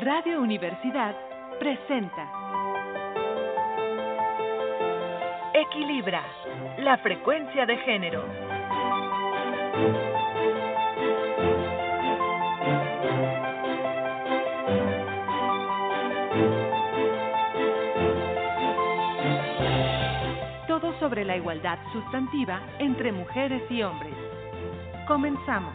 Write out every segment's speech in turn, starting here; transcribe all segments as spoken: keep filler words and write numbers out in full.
Radio Universidad presenta Equilibra, la frecuencia de género. Todo sobre la igualdad sustantiva entre mujeres y hombres. Comenzamos.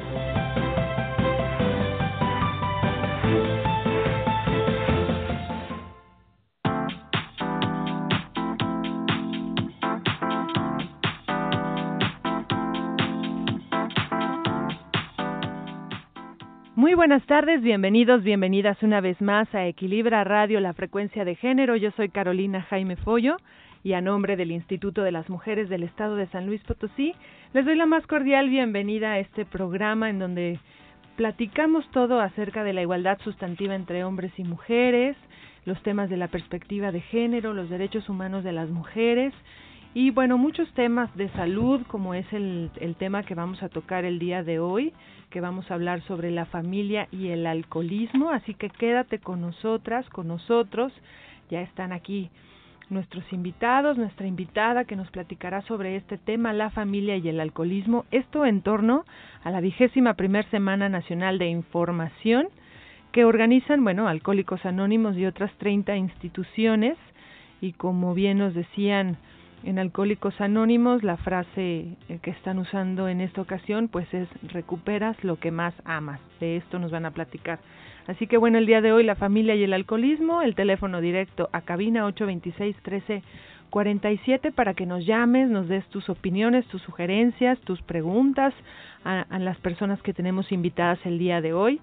Muy buenas tardes, bienvenidos, bienvenidas una vez más a Equilibra Radio, la frecuencia de género. Yo soy Carolina Jaime Follo y a nombre del Instituto de las Mujeres del Estado de San Luis Potosí, les doy la más cordial bienvenida a este programa en donde platicamos todo acerca de la igualdad sustantiva entre hombres y mujeres, los temas de la perspectiva de género, los derechos humanos de las mujeres y bueno, muchos temas de salud, como es el, el tema que vamos a tocar el día de hoy, que vamos a hablar sobre la familia y el alcoholismo, así que quédate con nosotras, con nosotros. Ya están aquí nuestros invitados, nuestra invitada que nos platicará sobre este tema, la familia y el alcoholismo, esto en torno a la vigésima primer Semana Nacional de Información que organizan, bueno, Alcohólicos Anónimos y otras treinta instituciones, y como bien nos decían en Alcohólicos Anónimos, la frase que están usando en esta ocasión pues es: recuperas lo que más amas. De esto nos van a platicar. Así que bueno, el día de hoy la familia y el alcoholismo, el teléfono directo a cabina ocho dos seis, uno tres cuatro siete para que nos llames, nos des tus opiniones, tus sugerencias, tus preguntas a, a las personas que tenemos invitadas el día de hoy.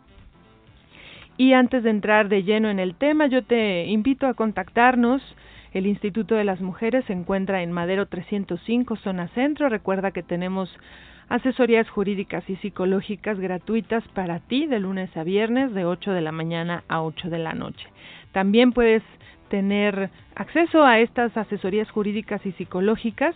Y antes de entrar de lleno en el tema, yo te invito a contactarnos. El Instituto de las Mujeres se encuentra en Madero trescientos cinco, zona centro. Recuerda que tenemos asesorías jurídicas y psicológicas gratuitas para ti de lunes a viernes de ocho de la mañana a ocho de la noche. También puedes tener acceso a estas asesorías jurídicas y psicológicas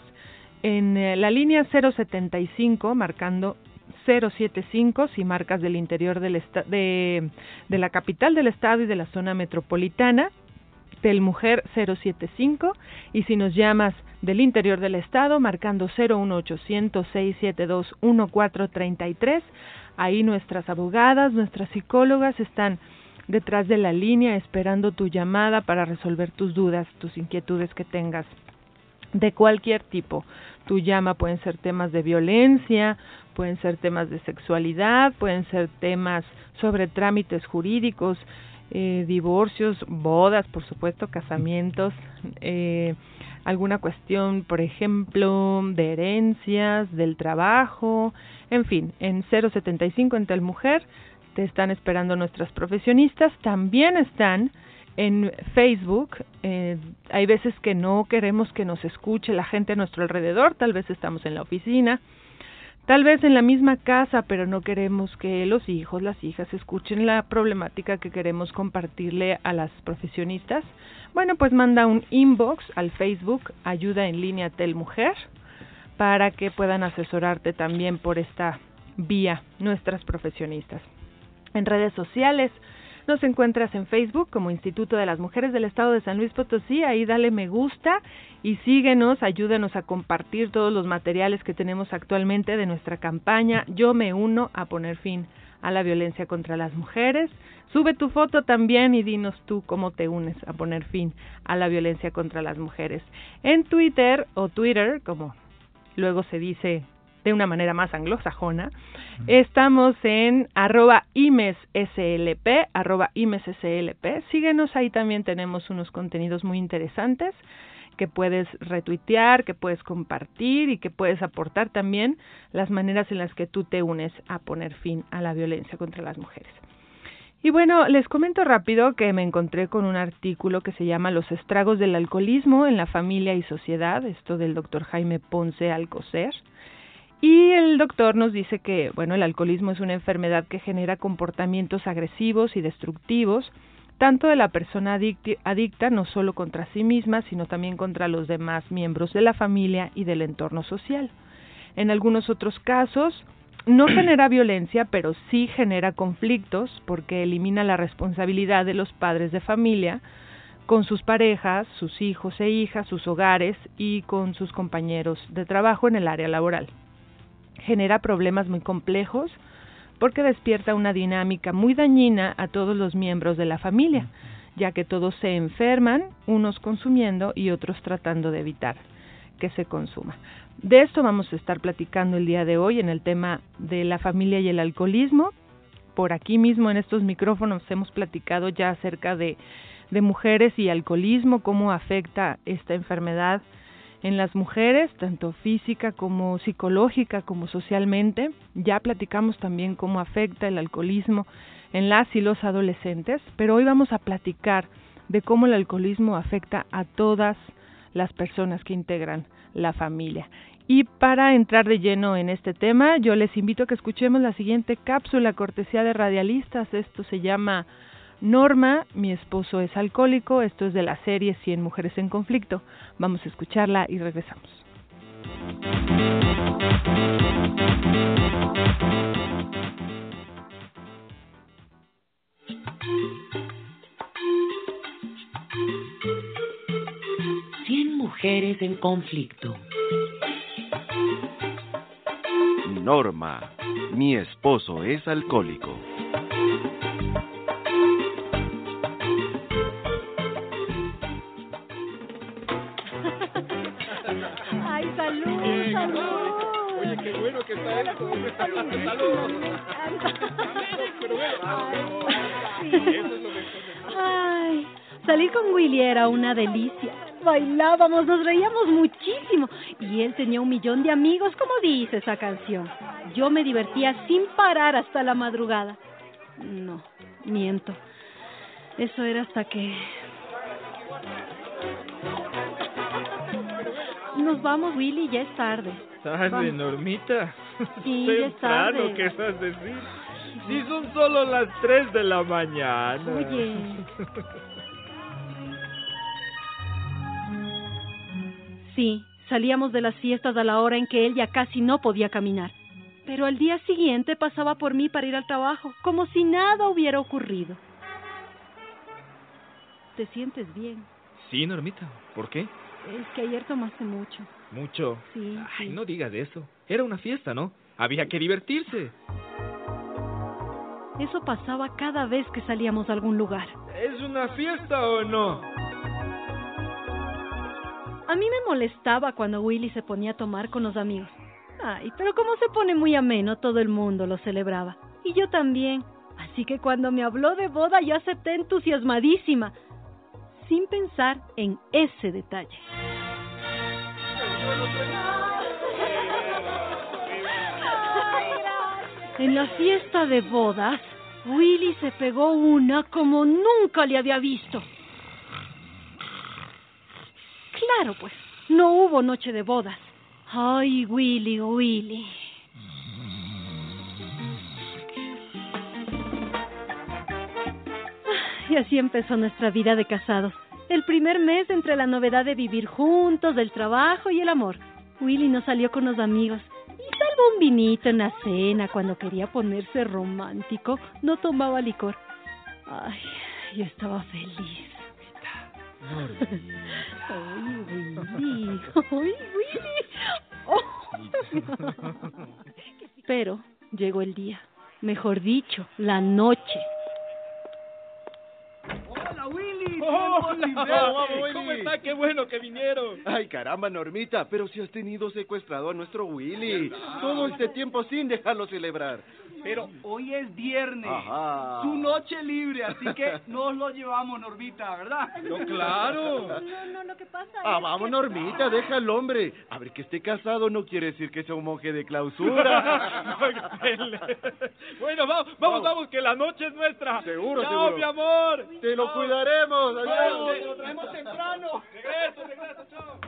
en la línea cero setenta y cinco, marcando cero setenta y cinco si marcas del interior del esta- de, de la capital del estado y de la zona metropolitana, del Mujer cero setenta y cinco, y si nos llamas del interior del estado marcando cero uno ochocientos, seiscientos setenta y dos, catorce treinta y tres, ahí nuestras abogadas, nuestras psicólogas están detrás de la línea esperando tu llamada para resolver tus dudas, tus inquietudes que tengas de cualquier tipo. Tu llama pueden ser temas de violencia, pueden ser temas de sexualidad, pueden ser temas sobre trámites jurídicos, Eh, divorcios, bodas, por supuesto, casamientos, eh, alguna cuestión, por ejemplo, de herencias, del trabajo, en fin, en cero setenta y cinco en Telmujer te están esperando nuestras profesionistas. También están en Facebook. Eh, hay veces que no queremos que nos escuche la gente a nuestro alrededor, tal vez estamos en la oficina, tal vez en la misma casa, pero no queremos que los hijos, las hijas escuchen la problemática que queremos compartirle a las profesionistas. Bueno, pues manda un inbox al Facebook Ayuda en Línea Telmujer para que puedan asesorarte también por esta vía nuestras profesionistas. En redes sociales nos encuentras en Facebook como Instituto de las Mujeres del Estado de San Luis Potosí. Ahí dale me gusta y síguenos, ayúdanos a compartir todos los materiales que tenemos actualmente de nuestra campaña Yo me uno a poner fin a la violencia contra las mujeres. Sube tu foto también y dinos tú cómo te unes a poner fin a la violencia contra las mujeres. En Twitter o Twitter, como luego se dice de una manera más anglosajona, estamos en arroba imeslp, arroba imeslp. Síguenos, ahí también tenemos unos contenidos muy interesantes que puedes retuitear, que puedes compartir y que puedes aportar también las maneras en las que tú te unes a poner fin a la violencia contra las mujeres. Y bueno, les comento rápido que me encontré con un artículo que se llama Los estragos del alcoholismo en la familia y sociedad, esto del doctor Jaime Ponce Alcocer. Y el doctor nos dice que, bueno, el alcoholismo es una enfermedad que genera comportamientos agresivos y destructivos, tanto de la persona adicti- adicta, no solo contra sí misma, sino también contra los demás miembros de la familia y del entorno social. En algunos otros casos, no genera violencia, pero sí genera conflictos porque elimina la responsabilidad de los padres de familia con sus parejas, sus hijos e hijas, sus hogares y con sus compañeros de trabajo en el área laboral. Genera problemas muy complejos porque despierta una dinámica muy dañina a todos los miembros de la familia, ya que todos se enferman, unos consumiendo y otros tratando de evitar que se consuma. De esto vamos a estar platicando el día de hoy en el tema de la familia y el alcoholismo. Por aquí mismo en estos micrófonos hemos platicado ya acerca de, de mujeres y alcoholismo, cómo afecta esta enfermedad en las mujeres, tanto física como psicológica como socialmente. Ya platicamos también cómo afecta el alcoholismo en las y los adolescentes, pero hoy vamos a platicar de cómo el alcoholismo afecta a todas las personas que integran la familia. Y para entrar de lleno en este tema, yo les invito a que escuchemos la siguiente cápsula cortesía de Radialistas. Esto se llama Norma, mi esposo es alcohólico. Esto es de la serie cien mujeres en conflicto. Vamos a escucharla y regresamos. cien mujeres en conflicto. Norma, mi esposo es alcohólico. ¡Ay, salud, Bien. salud! Oye, qué bueno que está esto. Salud. Pero bueno, Sí. eso es lo mejor. Ay, salir con Willy era una delicia. Bailábamos, nos reíamos muchísimo. Y él tenía un millón de amigos, como dice esa canción. Yo me divertía sin parar hasta la madrugada. No, miento. Eso era hasta que... Nos vamos, Willy, ya es tarde. Tarde, Vamos. Normita. Sí, ya es Temprano, tarde. ¿qué vas a decir? Si son solo las tres de la mañana. Oye. Sí, salíamos de las fiestas a la hora en que él ya casi no podía caminar. Pero al día siguiente pasaba por mí para ir al trabajo, como si nada hubiera ocurrido. ¿Te sientes bien? Sí, Normita. ¿Por qué? Es que ayer tomaste mucho. Mucho. Sí, Ay, sí. no digas eso. Era una fiesta, ¿no? Había que divertirse. Eso pasaba cada vez que salíamos a algún lugar. ¿Es una fiesta o no? A mí me molestaba cuando Willy se ponía a tomar con los amigos. Ay, pero como se pone muy ameno, todo el mundo lo celebraba. Y yo también. Así que cuando me habló de boda, yo acepté entusiasmadísima, sin pensar en ese detalle. En la fiesta de bodas, Willy se pegó una como nunca le había visto. Claro, pues, no hubo noche de bodas. Ay, Willy, Willy. Y así empezó nuestra vida de casados. El primer mes entre la novedad de vivir juntos, del trabajo y el amor. Willy no salió con los amigos. Y salvo un vinito en la cena, cuando quería ponerse romántico, no tomaba licor. Ay, yo estaba feliz. Ay, Willy. Ay, Willy. Oh. Pero llegó el día. Mejor dicho, la noche. ¡Hola, Willy! ¡Hola! ¡Tiempo sin verte! Willy! ¿Cómo está? ¡Qué bueno que vinieron! Ay, caramba, Normita, pero si has tenido secuestrado a nuestro Willy. Todo este tiempo sin dejarlo celebrar. Pero hoy es viernes, Ajá. su noche libre, así que nos lo llevamos, Normita, ¿verdad? ¡No, claro! No, no, lo que pasa Ah, es vamos, que... Normita, deja al hombre. A ver, que esté casado no quiere decir que sea un monje de clausura. Bueno, vamos, vamos, vamos, que la noche es nuestra. Seguro, ¡Chao, seguro. mi amor! Te lo cuidaremos. Vamos, Adiós. lo traemos temprano. Regreso, regreso, chao.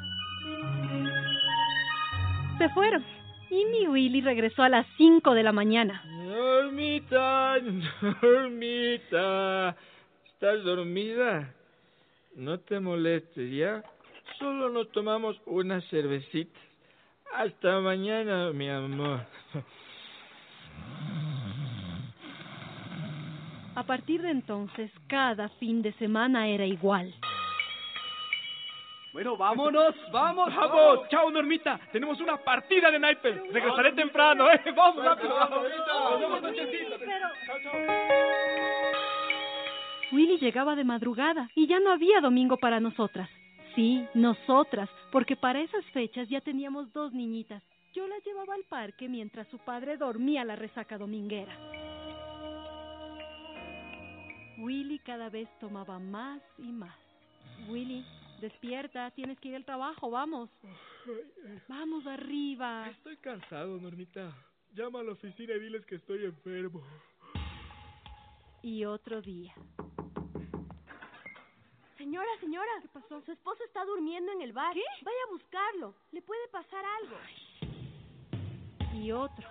Se fueron. Y mi Willy regresó a las cinco de la mañana. Normita, Normita, ¿estás dormida? No te molestes, ¿ya? Solo nos tomamos unas cervecitas. Hasta mañana, mi amor. A partir de entonces, cada fin de semana era igual. Bueno, vámonos, vamos, ¡Vamos! ¡Chao, Normita! Tenemos una partida de naipes. Regresaré temprano, ¿eh? ¡Vamos, rápido! ¡Nos vemos nochecita! Pero... ¡Chao, chao! Willy llegaba de madrugada y ya no había domingo para nosotras. Sí, nosotras, porque para esas fechas ya teníamos dos niñitas. Yo las llevaba al parque mientras su padre dormía la resaca dominguera. Willy cada vez tomaba más y más. Willy, despierta, tienes que ir al trabajo, vamos. Vamos arriba. Estoy cansado, Normita. Llama a la oficina y diles que estoy enfermo. Y otro día. Señora, señora, ¿qué pasó? Su esposo está durmiendo en el bar. ¿Qué? Vaya a buscarlo. Le puede pasar algo. Y otro.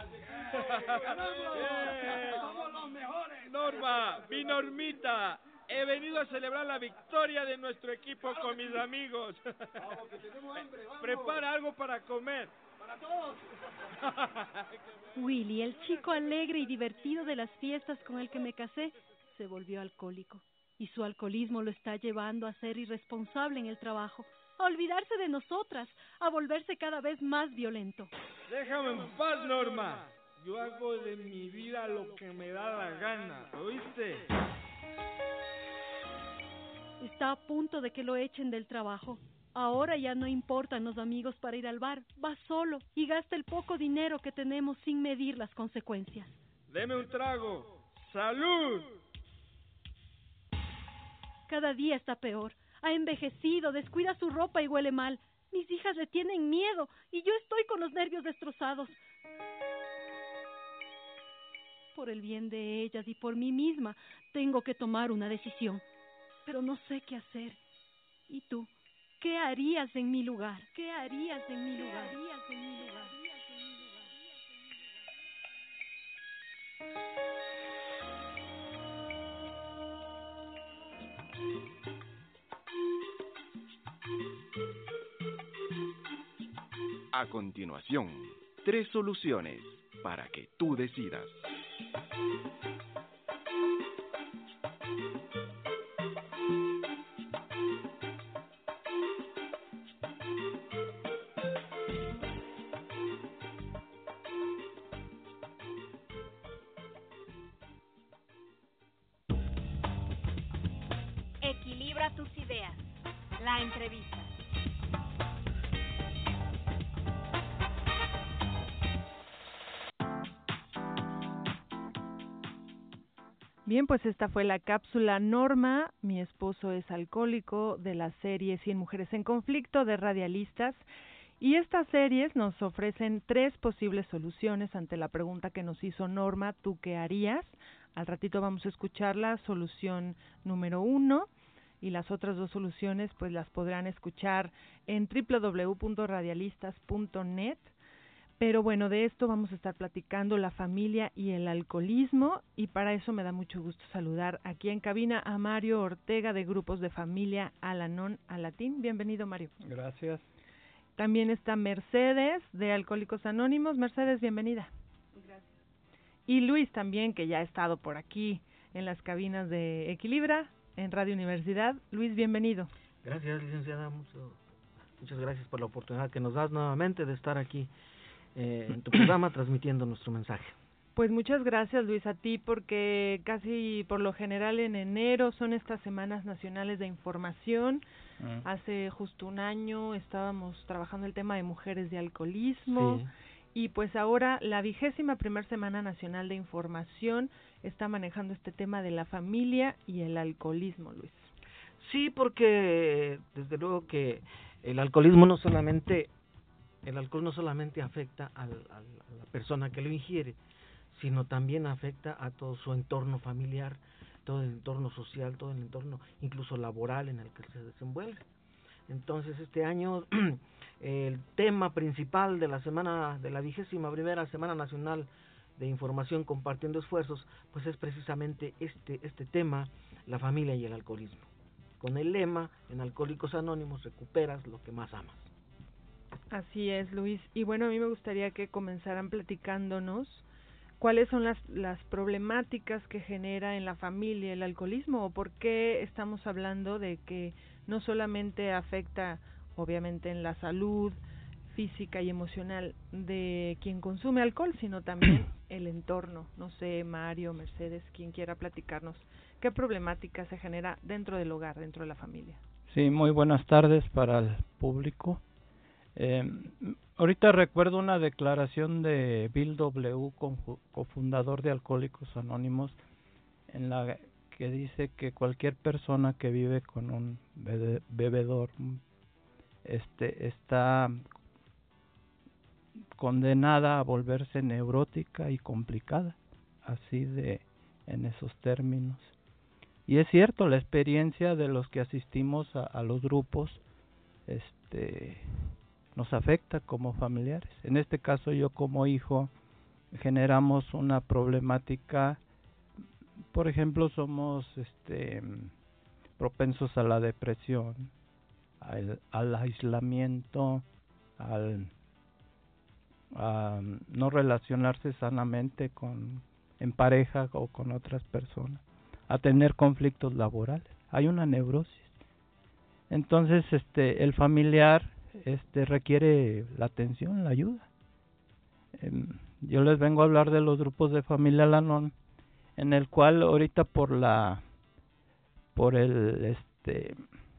somos los mejores. Norma, mi Normita. He venido a celebrar la victoria de nuestro equipo con mis amigos. Vamos, que tenemos hambre, vamos. Prepara algo para comer. Para todos. Willy, el chico alegre y divertido de las fiestas con el que me casé, se volvió alcohólico. Y su alcoholismo lo está llevando a ser irresponsable en el trabajo, a olvidarse de nosotras, a volverse cada vez más violento. Déjame en paz, Norma. Yo hago de mi vida lo que me da la gana, ¿oíste? Está a punto de que lo echen del trabajo. Ahora ya no importan los amigos para ir al bar. Va solo y gasta el poco dinero que tenemos sin medir las consecuencias. Deme un trago. ¡Salud! Cada día está peor. Ha envejecido, descuida su ropa y huele mal. Mis hijas le tienen miedo y yo estoy con los nervios destrozados. Por el bien de ellas y por mí misma, tengo que tomar una decisión. Pero no sé qué hacer. ¿Y tú? ¿Qué harías en mi lugar? ¿Qué harías en mi lugar? ¿Qué harías en mi lugar? A continuación, tres soluciones para que tú decidas. Equilibra tus ideas. La entrevista. Bien, pues esta fue la cápsula Norma, mi esposo es alcohólico, de la serie cien mujeres en conflicto de Radialistas. Y estas series nos ofrecen tres posibles soluciones ante la pregunta que nos hizo Norma, ¿tú qué harías? Al ratito vamos a escuchar la solución número uno y las otras dos soluciones pues las podrán escuchar en doble u doble u doble u punto radialistas punto net. Pero bueno, de esto vamos a estar platicando la familia y el alcoholismo, y para eso me da mucho gusto saludar aquí en cabina a Mario Ortega de Grupos de Familia Al-Anon Al-Latín. Bienvenido, Mario. Gracias. También está Mercedes de Alcohólicos Anónimos. Mercedes, bienvenida. Gracias. Y Luis también, que ya ha estado por aquí en las cabinas de Equilibra en Radio Universidad. Luis, bienvenido. Gracias, licenciada. Mucho, muchas gracias por la oportunidad que nos das nuevamente de estar aquí Eh, en tu programa transmitiendo nuestro mensaje. Pues muchas gracias, Luis, a ti, porque casi por lo general en enero son estas semanas nacionales de información. Uh-huh. Hace justo un año estábamos trabajando el tema de mujeres de alcoholismo, sí. Y pues ahora la vigésima primer semana nacional de información está manejando este tema de la familia y el alcoholismo, Luis. Sí, porque desde luego que el alcoholismo no solamente El alcohol no solamente afecta al, al, a la persona que lo ingiere, sino también afecta a todo su entorno familiar, todo el entorno social, todo el entorno incluso laboral en el que se desenvuelve. Entonces este año el tema principal de la semana, de la vigésima primera Semana Nacional de Información Compartiendo Esfuerzos, pues es precisamente este, este tema, la familia y el alcoholismo. Con el lema, en Alcohólicos Anónimos, recuperas lo que más amas. Así es, Luis. Y bueno, a mí me gustaría que comenzaran platicándonos ¿cuáles son las, las problemáticas que genera en la familia el alcoholismo? ¿O por qué estamos hablando de que no solamente afecta, obviamente, en la salud física y emocional de quien consume alcohol, sino también el entorno? No sé, Mario, Mercedes, quien quiera platicarnos, ¿qué problemática se genera dentro del hogar, dentro de la familia? Sí, muy buenas tardes para el público. Eh, ahorita recuerdo una declaración de Bill W., cofundador de Alcohólicos Anónimos, en la que dice que cualquier persona que vive con un bebe, bebedor este está condenada a volverse neurótica y complicada, así de en esos términos. Y es cierto, la experiencia de los que asistimos a, a los grupos este nos afecta como familiares. En este caso, yo como hijo generamos una problemática. Por ejemplo, somos este propensos a la depresión, al, al aislamiento, al a no relacionarse sanamente con en pareja o con otras personas, a tener conflictos laborales. Hay una neurosis. Entonces, este el familiar este requiere la atención, la ayuda. Eh, yo les vengo a hablar de los grupos de familia Al-Anon, en el cual ahorita por la por el este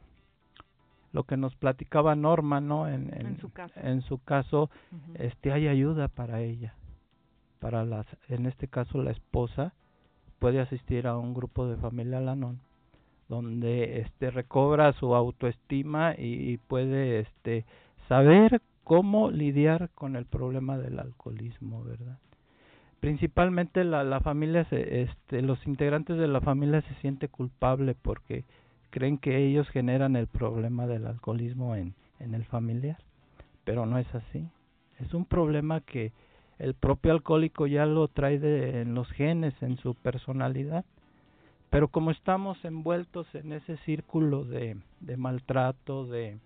lo que nos platicaba Norma, ¿no? En, en, en su caso, en su caso uh-huh. este hay ayuda para ella, para las, en este caso la esposa puede asistir a un grupo de familia Al-Anon donde este recobra su autoestima y, y puede este saber cómo lidiar con el problema del alcoholismo, ¿verdad? Principalmente la, la familia, se, este, los integrantes de la familia se siente culpable porque creen que ellos generan el problema del alcoholismo en, en el familiar, pero no es así. Es un problema que el propio alcohólico ya lo trae de, en los genes, en su personalidad, pero como estamos envueltos en ese círculo de, de maltrato, de,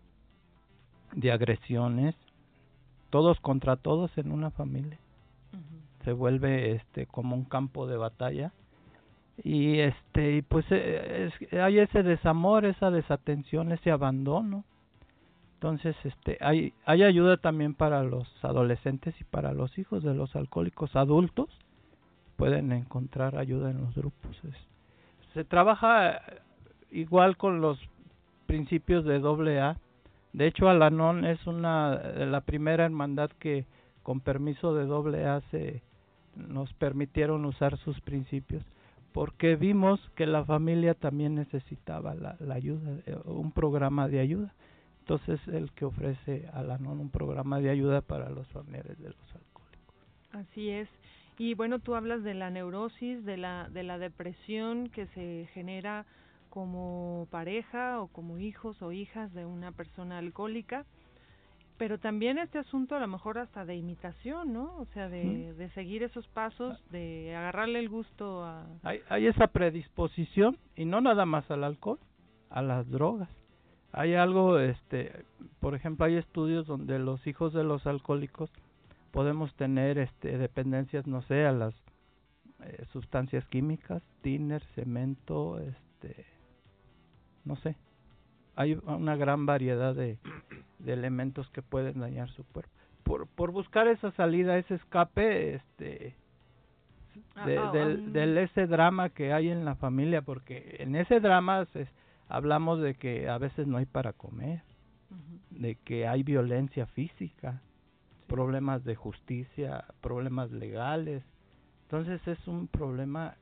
de agresiones, todos contra todos en una familia, uh-huh. se vuelve este como un campo de batalla y este pues es, hay ese desamor, esa desatención, ese abandono. Entonces este hay hay ayuda también para los adolescentes y para los hijos de los alcohólicos adultos, pueden encontrar ayuda en los grupos. Es, se trabaja igual con los principios de doble A. De hecho, Al-Anon es una la primera hermandad que con permiso de doble A se nos permitieron usar sus principios, porque vimos que la familia también necesitaba la, la ayuda, un programa de ayuda. Entonces, el que ofrece Al-Anon un programa de ayuda para los familiares de los alcohólicos. Así es. Y bueno, tú hablas de la neurosis, de la de la depresión que se genera como pareja o como hijos o hijas de una persona alcohólica, pero también este asunto a lo mejor hasta de imitación, ¿no? O sea, de, de seguir esos pasos, de agarrarle el gusto a... Hay, hay esa predisposición, y no nada más al alcohol, a las drogas. Hay algo, este, por ejemplo, hay estudios donde los hijos de los alcohólicos podemos tener este dependencias, no sé, a las eh, sustancias químicas, tiner, cemento, este, no sé. Hay una gran variedad de, de elementos que pueden dañar su cuerpo. Por por buscar esa salida, ese escape, este, de, ah, del, um... del ese drama que hay en la familia, porque en ese drama se, hablamos de que a veces no hay para comer, uh-huh. de que hay violencia física, problemas de justicia, problemas legales. Entonces es un problema.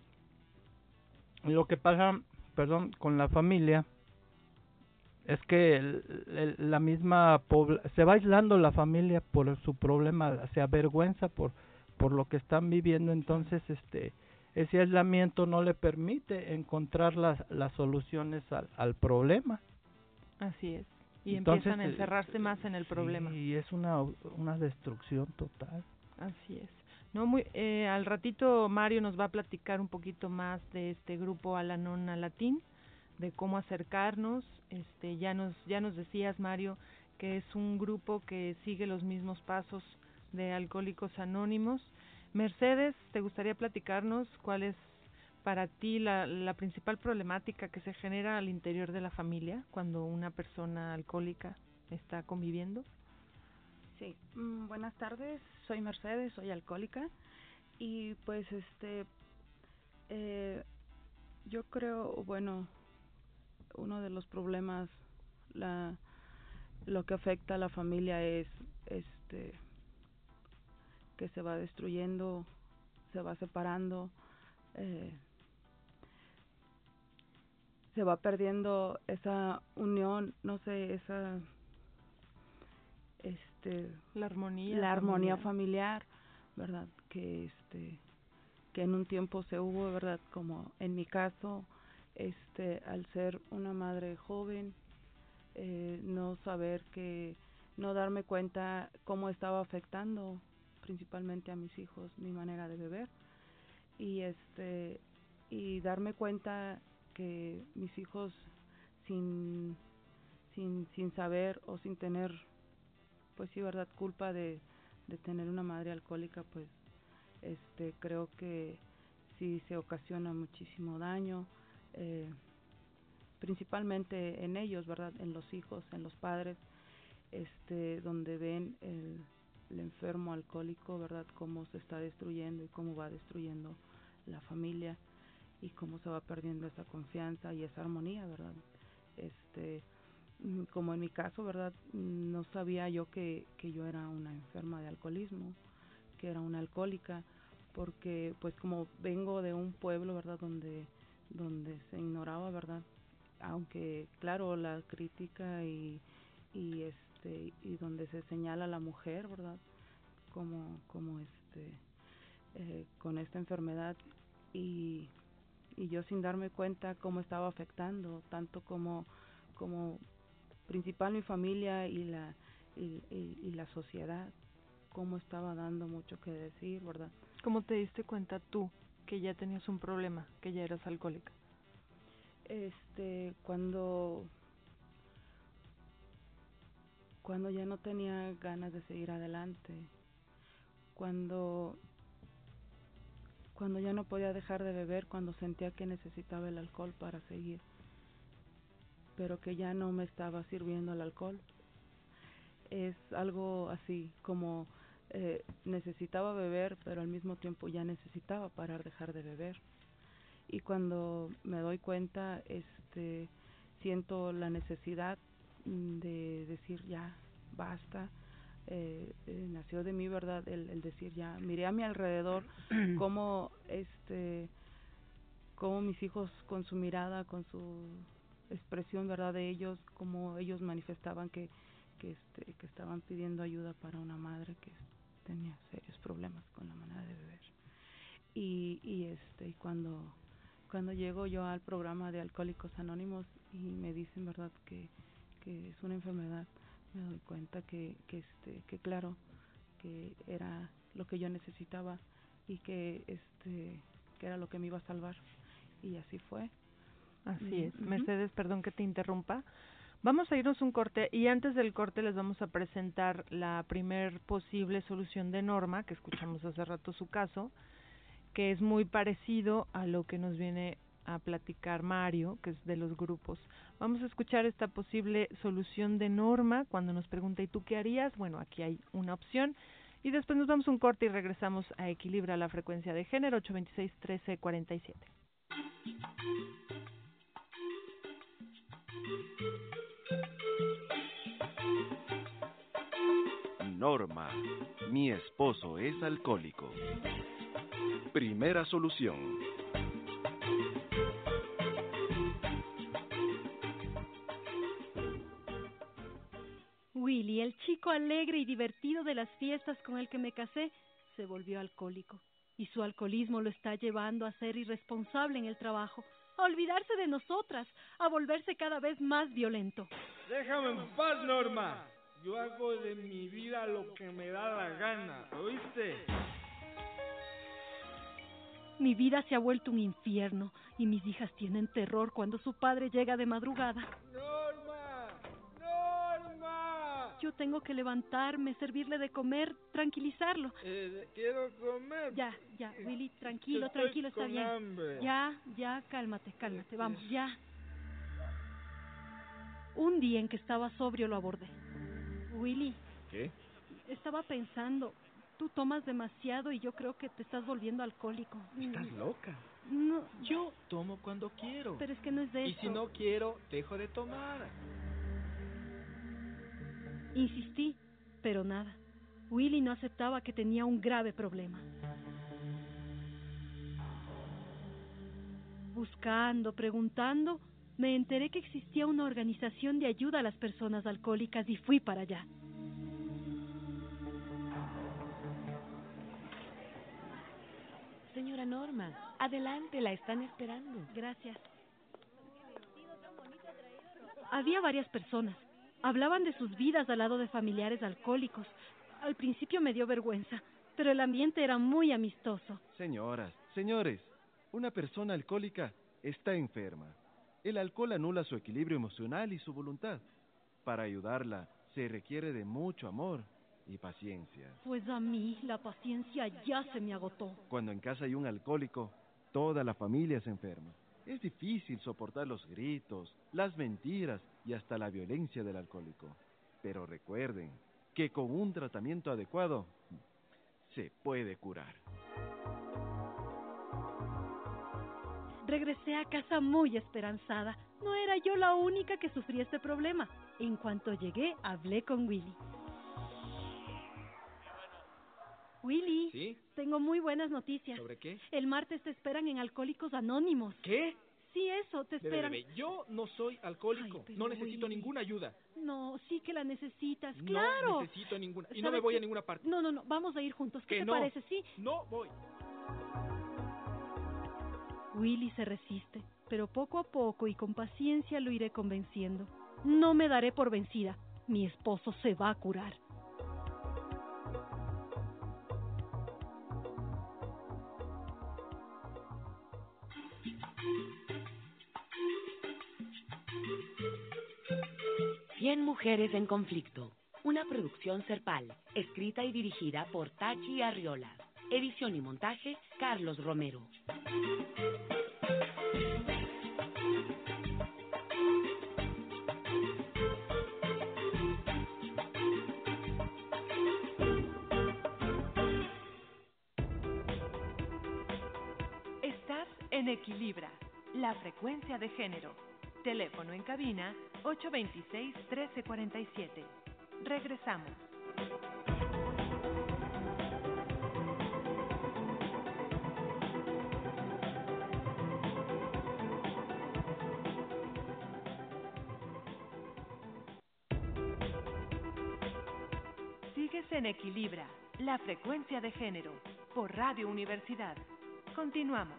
Lo que pasa, perdón, con la familia es que el, el, la misma pobla, se va aislando la familia por su problema, se avergüenza por por lo que están viviendo. Entonces este ese aislamiento no le permite encontrar las las soluciones al, al problema. Así es. Y entonces, empiezan a encerrarse más en el problema. Y es una una destrucción total. Así es. No muy eh, al ratito Mario nos va a platicar un poquito más de este grupo Al-Anon Alatín, de cómo acercarnos. Este ya nos ya nos decías, Mario, que es un grupo que sigue los mismos pasos de Alcohólicos Anónimos. Mercedes, ¿te gustaría platicarnos cuál es para ti la, la principal problemática que se genera al interior de la familia cuando una persona alcohólica está conviviendo? Sí, mm, buenas tardes, soy Mercedes, soy alcohólica y pues este, eh, yo creo, bueno, uno de los problemas, la, lo que afecta a la familia es este que se va destruyendo, se va separando, eh, se va perdiendo esa unión, no sé, esa este la armonía la armonía familiar, ¿verdad? Que este que en un tiempo se hubo, ¿verdad? Como en mi caso, este al ser una madre joven, eh, no saber que no darme cuenta cómo estaba afectando principalmente a mis hijos mi manera de beber y este y darme cuenta que mis hijos sin sin sin saber o sin tener pues sí, verdad, culpa de de tener una madre alcohólica, pues este creo que sí se ocasiona muchísimo daño, eh, principalmente en ellos, verdad, en los hijos, en los padres, este donde ven el, el enfermo alcohólico, verdad, cómo se está destruyendo y cómo va destruyendo la familia y cómo se va perdiendo esa confianza y esa armonía, verdad. Este como en mi caso, verdad, no sabía yo que que yo era una enferma de alcoholismo, que era una alcohólica, porque pues como vengo de un pueblo, verdad, donde donde se ignoraba, verdad, aunque claro, la crítica y y este y donde se señala a la mujer, verdad, como como este eh, con esta enfermedad y y yo sin darme cuenta cómo estaba afectando tanto como como principal mi familia y la y, y, y la sociedad, cómo estaba dando mucho que decir, verdad. ¿Cómo te diste cuenta tú que ya tenías un problema, que ya eras alcohólica? Este, cuando cuando ya no tenía ganas de seguir adelante, cuando cuando ya no podía dejar de beber, cuando sentía que necesitaba el alcohol para seguir, pero que ya no me estaba sirviendo el alcohol. Es algo así como eh, necesitaba beber, pero al mismo tiempo ya necesitaba parar, dejar de beber. Y cuando me doy cuenta, este, siento la necesidad de decir ya, basta. Eh, eh, nació de mí, verdad, el, el decir ya. Miré a mi alrededor cómo este, cómo mis hijos con su mirada, con su expresión, verdad, de ellos, cómo ellos manifestaban que que este que estaban pidiendo ayuda para una madre que tenía serios problemas con la manera de beber. Y y este cuando cuando llego yo al programa de Alcohólicos Anónimos y me dicen, verdad, que que es una enfermedad, me doy cuenta que que este que claro, que era lo que yo necesitaba y que este que era lo que me iba a salvar, y así fue. Así es. Uh-huh. Mercedes, perdón que te interrumpa. Vamos a irnos un corte y antes del corte les vamos a presentar la primer posible solución de Norma, que escuchamos hace rato su caso, que es muy parecido a lo que nos viene a platicar Mario, que es de los grupos. Vamos a escuchar esta posible solución de Norma cuando nos pregunta ¿y tú qué harías? Bueno, aquí hay una opción y después nos vamos un corte y regresamos a Equilibra la Frecuencia de Género ocho veintiséis, trece cuarenta y siete. Norma, mi esposo es alcohólico. Primera solución. Willy, el chico alegre y divertido de las fiestas con el que me casé, se volvió alcohólico. Y su alcoholismo lo está llevando a ser irresponsable en el trabajo, a olvidarse de nosotras, a volverse cada vez más violento. Déjame en paz, Norma. Yo hago de mi vida lo que me da la gana, ¿oíste? Mi vida se ha vuelto un infierno y mis hijas tienen terror cuando su padre llega de madrugada. ¡Norma! ¡Norma! Yo tengo que levantarme, servirle de comer, tranquilizarlo. Eh, quiero comer. Ya, ya, Willy, tranquilo, Estoy tranquilo, está con bien. hambre. Ya, ya, cálmate, cálmate, vamos, ya. Un día en que estaba sobrio lo abordé. Willy. ¿Qué? Estaba pensando, tú tomas demasiado y yo creo que te estás volviendo alcohólico. ¿Estás loca? No. Yo tomo cuando quiero. Pero es que no es de y eso. Y si no quiero, dejo de tomar. Insistí, pero nada. Willy no aceptaba que tenía un grave problema. Buscando, preguntando, me enteré que existía una organización de ayuda a las personas alcohólicas y fui para allá. Señora Norma, adelante, la están esperando. Gracias. Había varias personas. Hablaban de sus vidas al lado de familiares alcohólicos. Al principio me dio vergüenza, pero el ambiente era muy amistoso. Señoras, señores, una persona alcohólica está enferma. El alcohol anula su equilibrio emocional y su voluntad. Para ayudarla se requiere de mucho amor y paciencia. Pues a mí la paciencia ya se me agotó. Cuando en casa hay un alcohólico, toda la familia se enferma. Es difícil soportar los gritos, las mentiras y hasta la violencia del alcohólico. Pero recuerden que con un tratamiento adecuado se puede curar. Regresé a casa muy esperanzada. No era yo la única que sufría este problema. En cuanto llegué, hablé con Willy. Willy, ¿Sí? Tengo muy buenas noticias. ¿Sobre qué? El martes te esperan en Alcohólicos Anónimos. ¿Qué? Sí, eso, te Bebe, esperan. bebe, yo no soy alcohólico. Ay, no necesito Willy. ninguna ayuda. No, sí que la necesitas, No claro. necesito ninguna. Y no ¿Sabes me voy qué? a ninguna parte. No, no, no, vamos a ir juntos. ¿Qué Que te no. parece? Sí. No voy. Willy se resiste, pero poco a poco y con paciencia lo iré convenciendo. No me daré por vencida. Mi esposo se va a curar. cien mujeres en conflicto. Una producción Serpal, escrita y dirigida por Tachi Arriola. Edición y montaje, Carlos Romero. Estás en Equilibra, la frecuencia de género. Teléfono en cabina ocho dos seis, uno tres cuatro siete. Regresamos. Sigues en Equilibra, la frecuencia de género, por Radio Universidad. Continuamos.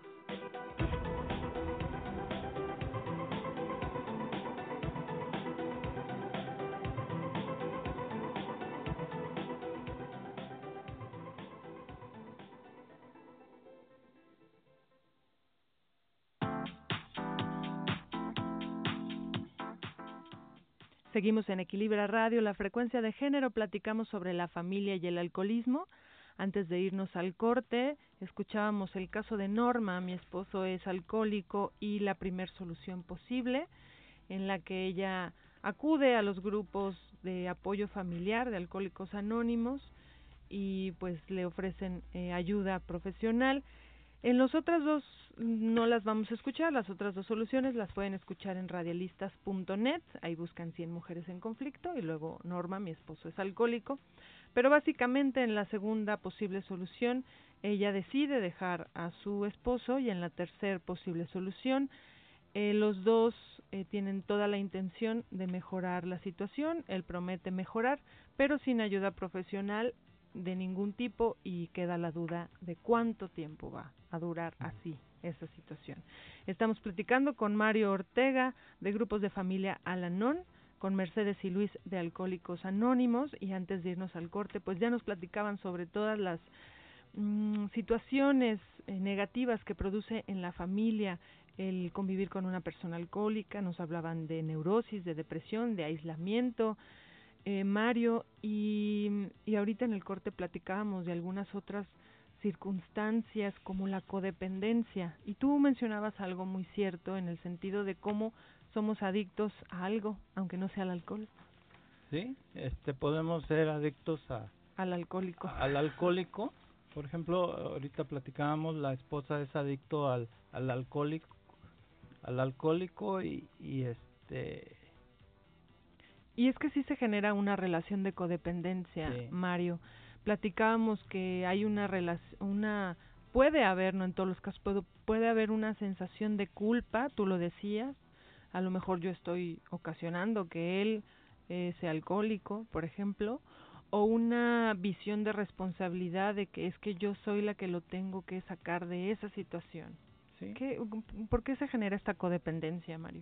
Seguimos en Equilibra Radio, la frecuencia de género, platicamos sobre la familia y el alcoholismo. Antes de irnos al corte, escuchábamos el caso de Norma, mi esposo es alcohólico, y la primer solución posible, en la que ella acude a los grupos de apoyo familiar de Alcohólicos Anónimos y pues le ofrecen eh, ayuda profesional. En las otras dos no las vamos a escuchar, las otras dos soluciones las pueden escuchar en radialistas punto net, ahí buscan cien mujeres en conflicto y luego Norma, mi esposo es alcohólico, pero básicamente en la segunda posible solución ella decide dejar a su esposo y en la tercera posible solución eh, los dos eh, tienen toda la intención de mejorar la situación, él promete mejorar, pero sin ayuda profesional de ningún tipo y queda la duda de cuánto tiempo va a durar así esa situación. Estamos platicando con Mario Ortega de Grupos de Familia Al-Anon, con Mercedes y Luis de Alcohólicos Anónimos, y antes de irnos al corte pues ya nos platicaban sobre todas las mmm, situaciones eh, negativas que produce en la familia el convivir con una persona alcohólica, nos hablaban de neurosis, de depresión, de aislamiento, Eh, Mario, y, y ahorita en el corte platicábamos de algunas otras circunstancias como la codependencia, y tú mencionabas algo muy cierto en el sentido de cómo somos adictos a algo, aunque no sea al alcohol. Sí, este, podemos ser adictos a al alcohólico. Al alcohólico, por ejemplo, ahorita platicábamos, la esposa es adicto al, al alcohólico, al alcohólico y, y este. Y es que sí se genera una relación de codependencia, sí. Mario. Platicábamos que hay una relación, una, puede haber, no en todos los casos, puede, puede haber una sensación de culpa, tú lo decías, a lo mejor yo estoy ocasionando que él eh, sea alcohólico, por ejemplo, o una visión de responsabilidad de que es que yo soy la que lo tengo que sacar de esa situación. ¿Sí? ¿Qué, ¿Por qué se genera esta codependencia, Mario?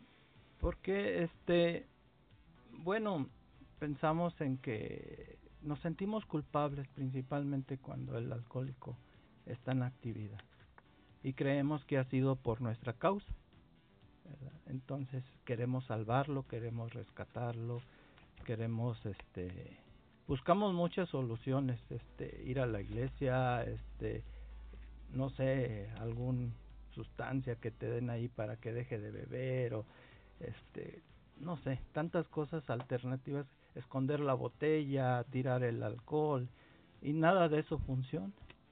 Porque, este, bueno, pensamos en que nos sentimos culpables principalmente cuando el alcohólico está en actividad y creemos que ha sido por nuestra causa, ¿verdad? Entonces queremos salvarlo, queremos rescatarlo, queremos, este, buscamos muchas soluciones, este, ir a la iglesia, este, no sé, algún sustancia que te den ahí para que deje de beber o, este, no sé, tantas cosas alternativas, esconder la botella, tirar el alcohol, y nada de eso funciona.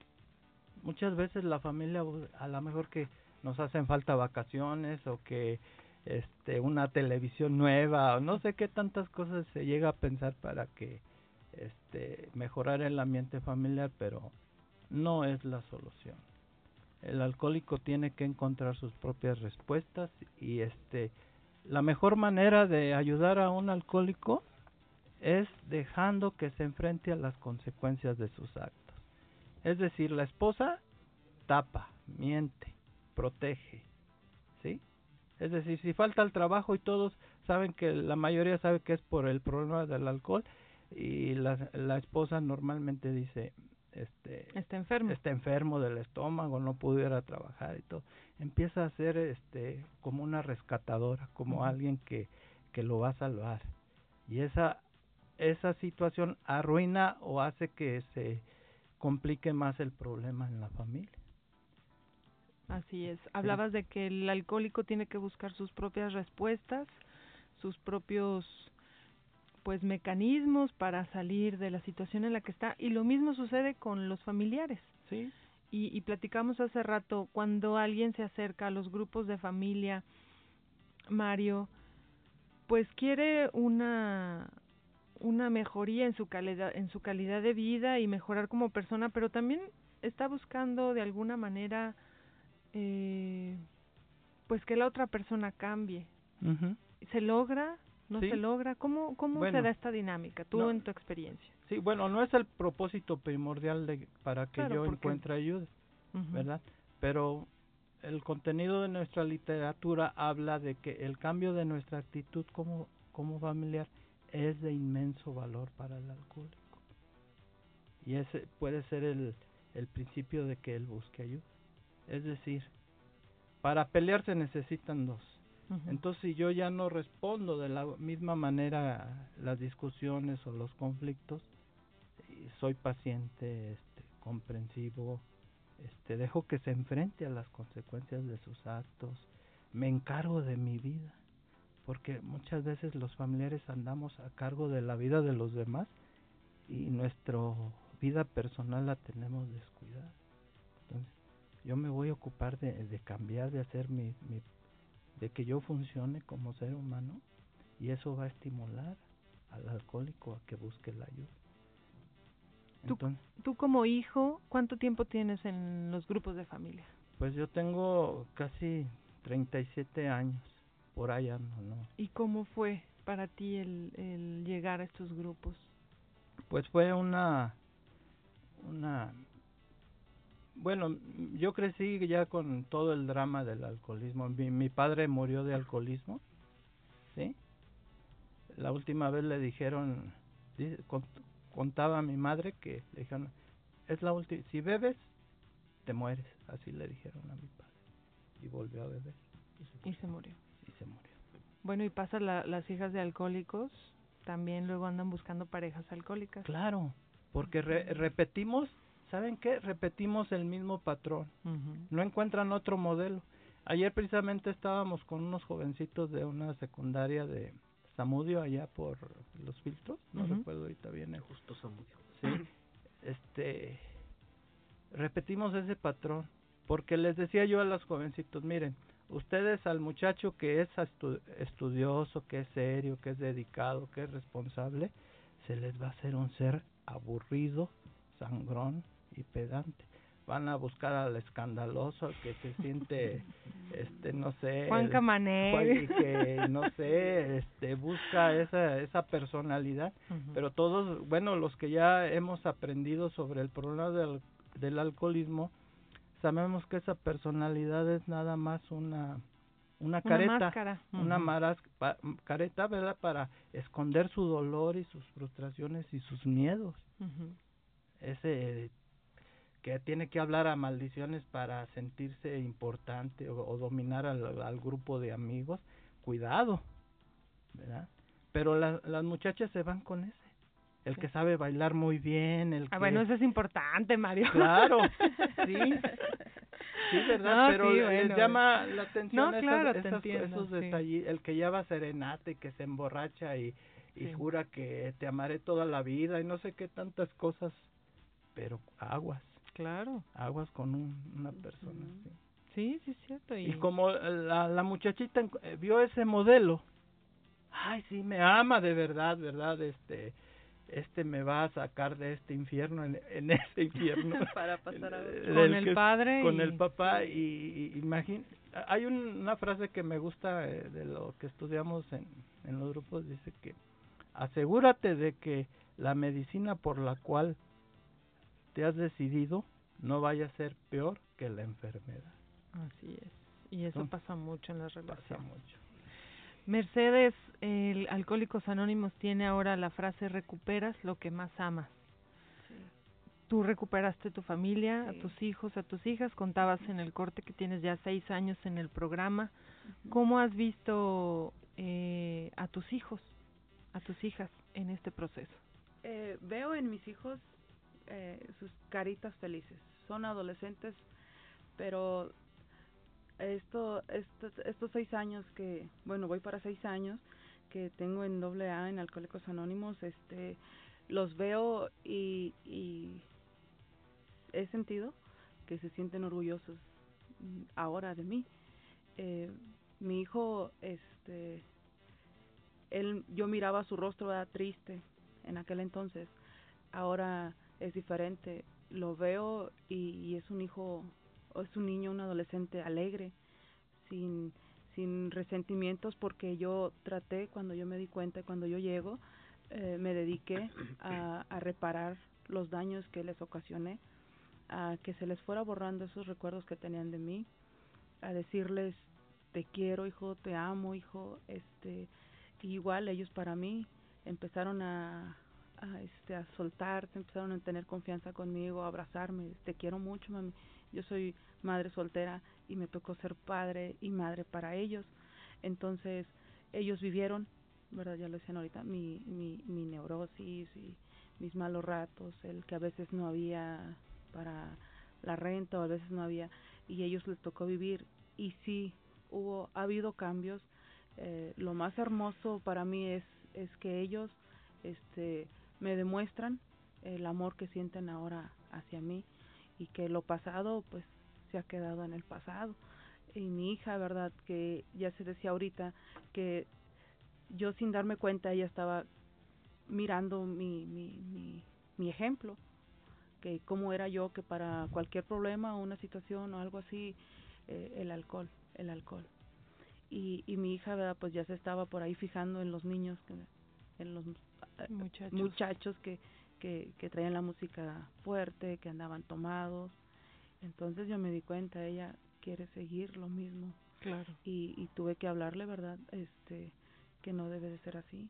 Muchas veces la familia, a lo mejor que nos hacen falta vacaciones o que este una televisión nueva o no sé qué tantas cosas se llega a pensar para que este mejorar el ambiente familiar, pero no es la solución. El alcohólico tiene que encontrar sus propias respuestas y este la mejor manera de ayudar a un alcohólico es dejando que se enfrente a las consecuencias de sus actos. Es decir, la esposa tapa, miente, protege, ¿sí? Es decir, si falta el trabajo y todos saben que la mayoría sabe que es por el problema del alcohol y la, la esposa normalmente dice, este, está enfermo, está enfermo del estómago, no pudiera trabajar y todo. Empieza a ser este como una rescatadora, como uh-huh. alguien que que lo va a salvar. Y esa esa situación arruina o hace que se complique más el problema en la familia. Así es. Hablabas sí. de que el alcohólico tiene que buscar sus propias respuestas, sus propios pues mecanismos para salir de la situación en la que está, y lo mismo sucede con los familiares. Sí. Y, y platicamos hace rato, cuando alguien se acerca a los grupos de familia, Mario, pues quiere una una mejoría en su calidad en su calidad de vida y mejorar como persona, pero también está buscando de alguna manera eh, pues que la otra persona cambie. Uh-huh. ¿Se logra? ¿No sí. se logra? ¿Cómo cómo bueno, se da esta dinámica, tú no, en tu experiencia? Sí, bueno, no es el propósito primordial de para que claro, yo porque... encuentre ayuda, uh-huh. ¿verdad? Pero el contenido de nuestra literatura habla de que el cambio de nuestra actitud como como familiar es de inmenso valor para el alcohólico. Y ese puede ser el, el principio de que él busque ayuda. Es decir, para pelear se necesitan dos. Uh-huh. Entonces, si yo ya no respondo de la misma manera las discusiones o los conflictos, soy paciente, este, comprensivo, este, dejo que se enfrente a las consecuencias de sus actos, me encargo de mi vida. Porque muchas veces los familiares andamos a cargo de la vida de los demás y nuestra vida personal la tenemos descuidada. Entonces, yo me voy a ocupar de, de cambiar, de hacer mi, mi, de que yo funcione como ser humano, y eso va a estimular al alcohólico a que busque la ayuda. Entonces, ¿Tú, tú como hijo, ¿cuánto tiempo tienes en los grupos de familia? Pues yo tengo casi treinta y siete años. Por allá no, no. ¿Y cómo fue para ti el, el llegar a estos grupos? Pues fue una, una, bueno, yo crecí ya con todo el drama del alcoholismo. Mi, mi padre murió de alcoholismo, ¿sí? La última vez le dijeron, contaba a mi madre que le dijeron, es la última, si bebes, te mueres, así le dijeron a mi padre. Y volvió a beber. Y se, y se murió. Y se murió. Bueno, ¿y pasa la, las hijas de alcohólicos? también luego andan buscando parejas alcohólicas. Claro, porque re- repetimos, ¿saben qué? Repetimos el mismo patrón. Uh-huh. No encuentran otro modelo. Ayer precisamente estábamos con unos jovencitos de una secundaria de Zamudio, allá por Los Filtros, no uh-huh. recuerdo ahorita bien. Justo Zamudio. Sí, este, repetimos ese patrón, porque les decía yo a los jovencitos, miren, ustedes al muchacho que es estu- estudioso, que es serio, que es dedicado, que es responsable, se les va a hacer un ser aburrido, sangrón y pedante. Van a buscar al escandaloso, al que se siente, este, no sé, Juan Camané, que no sé, este, busca esa esa personalidad, uh-huh. pero todos, bueno, los que ya hemos aprendido sobre el problema del, del alcoholismo, sabemos que esa personalidad es nada más una una careta, una máscara, uh-huh. una maras, pa, careta, ¿verdad? Para esconder su dolor y sus frustraciones y sus miedos. Uh-huh. Ese que tiene que hablar a maldiciones para sentirse importante o, o dominar al, al grupo de amigos, cuidado, ¿verdad? Pero la, las muchachas se van con ese, el sí. que sabe bailar muy bien, el ah, que... bueno, eso es importante, Mario. Claro, sí, sí, ¿verdad? No, Pero sí, les bueno. llama la atención no, esas, claro, esas, entiendo, esos sí. detalles, el que lleva serenata y que se emborracha y, y sí. jura que te amaré toda la vida y no sé qué tantas cosas, pero aguas. Claro. Aguas con un, una persona. Uh-huh. Sí, sí, sí, es cierto. Y, y como la, la muchachita eh, vio ese modelo, ay, sí, me ama de verdad, ¿verdad? Este este me va a sacar de este infierno, en, en ese infierno. Para pasar a otro. Con el padre. Con y... el papá, y, y imagín, hay un, una frase que me gusta eh, de lo que estudiamos en, en los grupos, dice que asegúrate de que la medicina por la cual te has decidido no vaya a ser peor que la enfermedad. Así es, y eso Entonces, pasa mucho en las relaciones. Pasa mucho. Mercedes, el Alcohólicos Anónimos tiene ahora la frase recuperas lo que más amas. Sí. Tú recuperaste tu familia, sí. a tus hijos, a tus hijas, contabas en el corte que tienes ya seis años en el programa. Uh-huh. ¿Cómo has visto eh, a tus hijos, a tus hijas en este proceso? Eh, veo en mis hijos Eh, sus caritas felices. Son adolescentes, pero esto, estos, estos seis años que, bueno, voy para seis años que tengo en doble A en Alcohólicos Anónimos, este, los veo y, y he sentido que se sienten orgullosos ahora de mí. Eh, mi hijo, este, él, yo miraba su rostro, era triste en aquel entonces. Ahora es diferente, lo veo y, y es un hijo, o es un niño, un adolescente alegre, sin sin resentimientos, porque yo traté, cuando yo me di cuenta, cuando yo llego, eh, me dediqué a, a reparar los daños que les ocasioné, a que se les fuera borrando esos recuerdos que tenían de mí, a decirles te quiero, hijo, te amo, hijo, este, y igual ellos para mí empezaron a a este a soltarse, empezaron a tener confianza conmigo, a abrazarme, te quiero mucho, mami. Yo soy madre soltera y me tocó ser padre y madre para ellos. Entonces, ellos vivieron, ¿verdad? Ya lo decían ahorita, mi mi mi neurosis y mis malos ratos, el que a veces no había para la renta o a veces no había, y a ellos les tocó vivir, y sí hubo ha habido cambios. Eh, lo más hermoso para mí es es que ellos este me demuestran el amor que sienten ahora hacia mí, y que lo pasado pues se ha quedado en el pasado. Y mi hija, verdad, que ya se decía ahorita que yo sin darme cuenta ella estaba mirando mi mi mi, mi ejemplo, que cómo era yo, que para cualquier problema o una situación o algo así, eh, el alcohol, el alcohol. Y, y mi hija, verdad, pues ya se estaba por ahí fijando en los niños, que, en los muchachos, muchachos que, que, que traían la música fuerte, que andaban tomados. Entonces yo me di cuenta, ella quiere seguir lo mismo. Claro. Y, y tuve que hablarle, verdad, este, que no debe de ser así.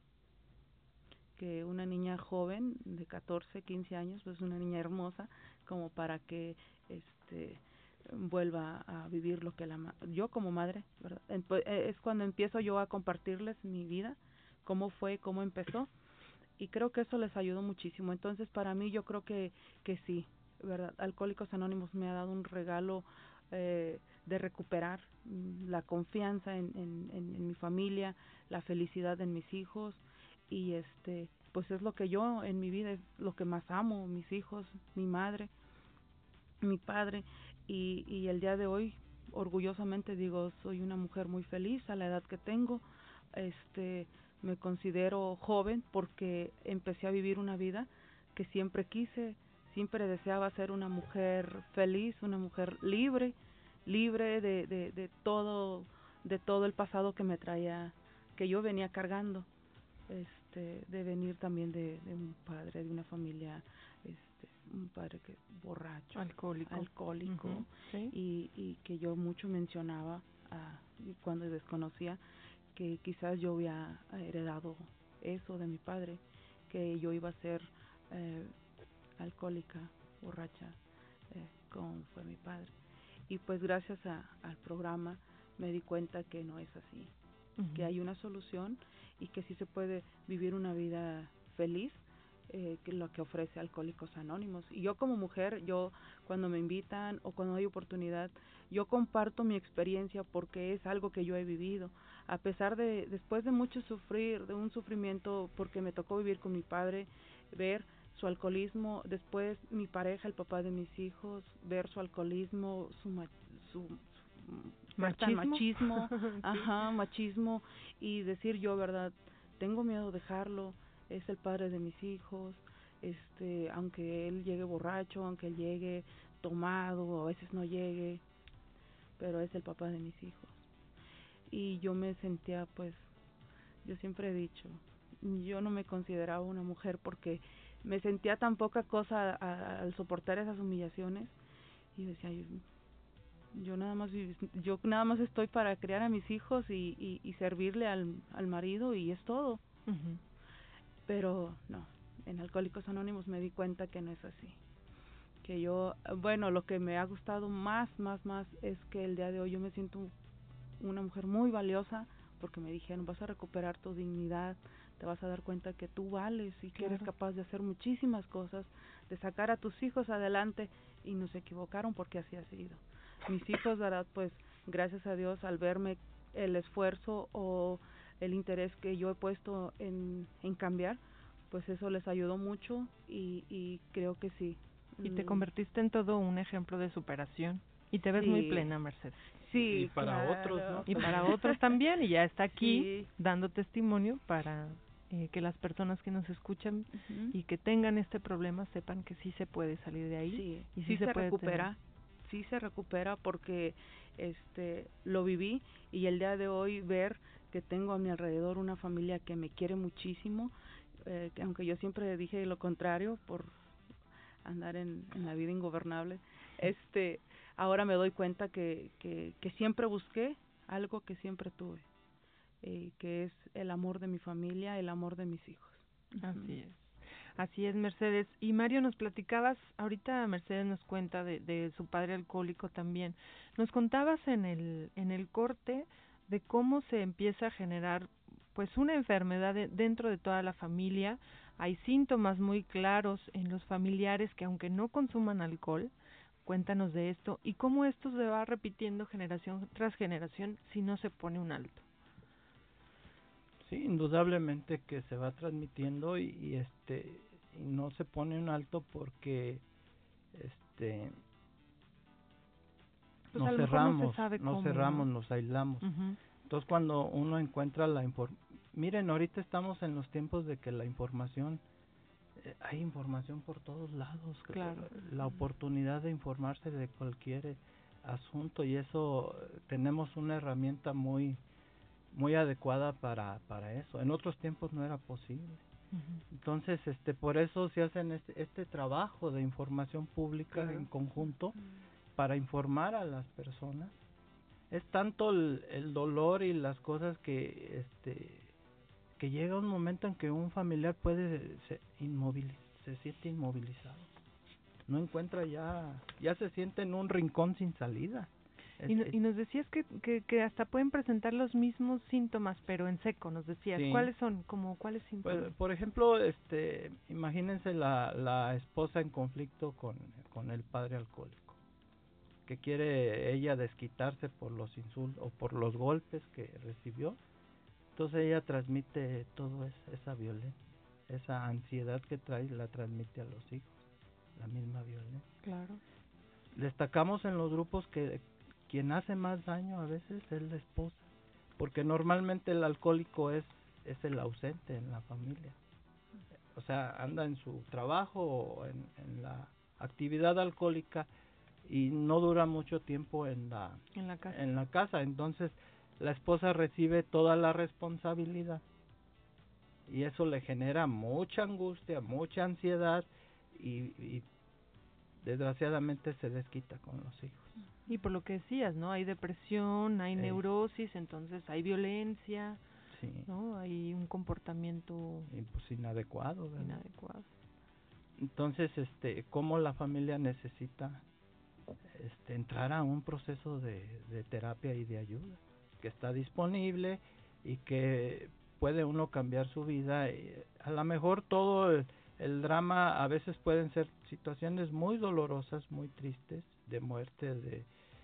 Que una niña joven de catorce, quince años, pues una niña hermosa, como para que este vuelva a vivir lo que la ma- yo como madre, ¿verdad? Es cuando empiezo yo a compartirles mi vida, cómo fue, cómo empezó, y creo que eso les ayudó muchísimo. Entonces, para mí, yo creo que, que sí, ¿verdad? Alcohólicos Anónimos me ha dado un regalo eh, de recuperar mm, la confianza en, en, en, en mi familia, la felicidad en mis hijos, y este pues es lo que yo en mi vida, es lo que más amo, mis hijos, mi madre, mi padre, y, y el día de hoy orgullosamente digo, soy una mujer muy feliz a la edad que tengo. Este me considero joven porque empecé a vivir una vida que siempre quise, siempre deseaba ser una mujer feliz, una mujer libre, libre de, de, de todo, de todo el pasado que me traía, que yo venía cargando, este, de venir también de, de un padre, de una familia, este, un padre que borracho, alcohólico, alcohólico, uh-huh. ¿Sí? y, y que yo mucho mencionaba a, cuando desconocía que quizás yo había heredado eso de mi padre, que yo iba a ser eh, alcohólica, borracha, eh, como fue mi padre. Y pues gracias a, al programa me di cuenta que no es así, uh-huh. que hay una solución y que sí se puede vivir una vida feliz, eh, que lo que ofrece Alcohólicos Anónimos. Y yo como mujer, yo cuando me invitan o cuando hay oportunidad, yo comparto mi experiencia porque es algo que yo he vivido. A pesar de, después de mucho sufrir, de un sufrimiento porque me tocó vivir con mi padre, ver su alcoholismo, después mi pareja, el papá de mis hijos, ver su alcoholismo, su, ma, su, su machismo, machismo, sí. ajá, machismo, y decir yo, verdad, tengo miedo de dejarlo, es el padre de mis hijos, este, aunque él llegue borracho, aunque él llegue tomado, o a veces no llegue, pero es el papá de mis hijos. Y yo me sentía, pues, yo siempre he dicho, yo no me consideraba una mujer porque me sentía tan poca cosa a, a, al soportar esas humillaciones, y decía yo, yo nada más yo nada más estoy para criar a mis hijos y, y, y servirle al, al marido, y es todo. Uh-huh. Pero no, en Alcohólicos Anónimos me di cuenta que no es así, que yo, bueno, lo que me ha gustado más, más, más es que el día de hoy yo me siento una mujer muy valiosa, porque me dijeron, vas a recuperar tu dignidad, te vas a dar cuenta que tú vales y que claro. eres capaz de hacer muchísimas cosas, de sacar a tus hijos adelante, y no se equivocaron porque así ha sido. Mis hijos, verdad, pues gracias a Dios, al verme el esfuerzo o el interés que yo he puesto en, en cambiar, pues eso les ayudó mucho, y, y creo que sí. Y te convertiste en todo un ejemplo de superación. Y te ves sí. muy plena, Mercedes. Sí, y para claro. otros, ¿no? Y para otros también, y ya está aquí sí. dando testimonio para eh, que las personas que nos escuchan uh-huh. y que tengan este problema sepan que sí se puede salir de ahí. Sí, y sí, sí se, se puede recupera, tener. sí se recupera porque este lo viví, y el día de hoy ver que tengo a mi alrededor una familia que me quiere muchísimo, eh, que aunque yo siempre dije lo contrario por andar en, en la vida ingobernable, este ahora me doy cuenta que, que, que siempre busqué algo que siempre tuve, eh, que es el amor de mi familia, el amor de mis hijos. Así es. Así es, Mercedes. Y Mario, nos platicabas, ahorita Mercedes nos cuenta de, de su padre alcohólico también. Nos contabas en el en el corte de cómo se empieza a generar pues una enfermedad de, dentro de toda la familia. Hay síntomas muy claros en los familiares que aunque no consuman alcohol, cuéntanos de esto y cómo esto se va repitiendo generación tras generación si no se pone un alto. Sí, indudablemente que se va transmitiendo y, y este y no se pone un alto porque este pues nos cerramos, no se sabe nos cómo, cerramos, ¿no? nos aislamos. Uh-huh. Entonces cuando uno encuentra la información, miren, ahorita estamos en los tiempos de que la información, eh, hay información por todos lados, claro. La oportunidad de informarse de cualquier asunto, y eso tenemos una herramienta muy muy adecuada para para eso. En otros tiempos no era posible. Uh-huh. Entonces, este por eso se hacen este, este trabajo de información pública claro. en conjunto uh-huh. para informar a las personas. Es tanto el, el dolor y las cosas que este que llega un momento en que un familiar puede se inmoviliza, se siente inmovilizado. No encuentra ya ya se siente en un rincón sin salida. Es, y, no, es, y nos decías que, que, que hasta pueden presentar los mismos síntomas, pero en seco, nos decías. Sí. ¿Cuáles son? Como, ¿cuáles síntomas? Pues, por ejemplo, este, imagínense la, la esposa en conflicto con, con el padre alcohólico, que quiere ella desquitarse por los insultos o por los golpes que recibió. Entonces ella transmite todo eso, esa violencia, esa ansiedad que trae, la transmite a los hijos, la misma violencia. Claro. Destacamos en los grupos que quien hace más daño a veces es la esposa, porque normalmente el alcohólico es es el ausente en la familia. O sea, anda en su trabajo o en, en la actividad alcohólica y no dura mucho tiempo en la en la casa. En la casa. Entonces, la esposa recibe toda la responsabilidad y eso le genera mucha angustia, mucha ansiedad y, y desgraciadamente se desquita con los hijos. Y por lo que decías, ¿no? Hay depresión, hay Ey. neurosis, entonces hay violencia, sí. ¿no? Hay un comportamiento y pues inadecuado, ¿verdad? inadecuado. Entonces, este, cómo la familia necesita este entrar a un proceso de, de terapia y de ayuda, que está disponible y que puede uno cambiar su vida. Y a lo mejor todo el, el drama, a veces pueden ser situaciones muy dolorosas, muy tristes, de muerte, de,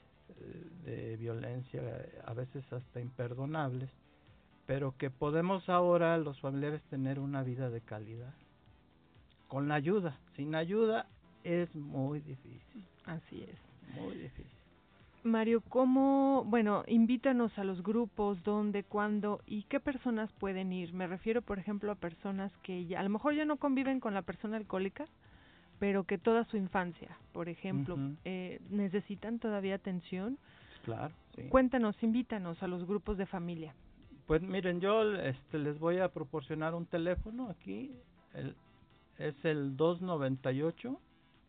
de violencia, a veces hasta imperdonables, pero que podemos ahora los familiares tener una vida de calidad con la ayuda. Sin ayuda es muy difícil. Así es. Muy difícil. Mario, ¿cómo, bueno, invítanos a los grupos, dónde, cuándo y qué personas pueden ir? Me refiero, por ejemplo, a personas que ya, a lo mejor ya no conviven con la persona alcohólica, pero que toda su infancia, por ejemplo, uh-huh. eh, necesitan todavía atención. Claro, sí. Cuéntanos, invítanos a los grupos de familia. Pues miren, yo este, les voy a proporcionar un teléfono aquí, el, es el dos noventa y ocho,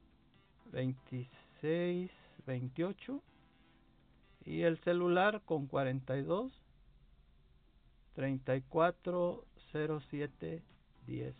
veintiséis veintiocho y el celular con cuarenta y dos, treinta y cuatro, cero siete, diez.